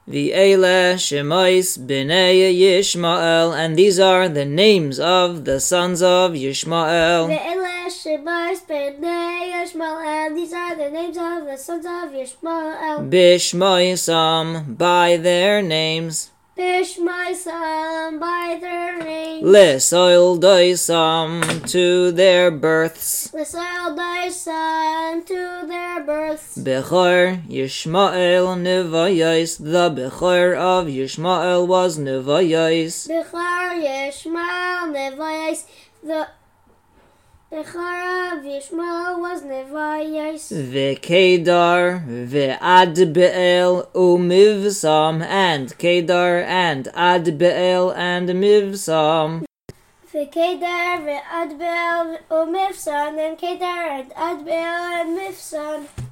V'ele Shemais b'nei Yishmael, and these are the names of the sons of Yishmael. Ve'ele Shemais b'nei Yishmael, these are the names of the sons of Yishmael. Bishmoisam, by their names. Bishmaisam, by their names. Lesoil doisam, to their births. L'Israel Daisam, to their births. Bechor Yishmael Nevayos, the Bechor of Yishmael was Nevayos. Bechar Yishmael Nevayis, the Bechar of Yishmael was Nevayis. Ve'kedar ve'adbeel umivsam, and Kedar and Adbeel and Mivsam. Kedar ve'adbeel umifsan, and Kedar and Adbeel and Mifsan.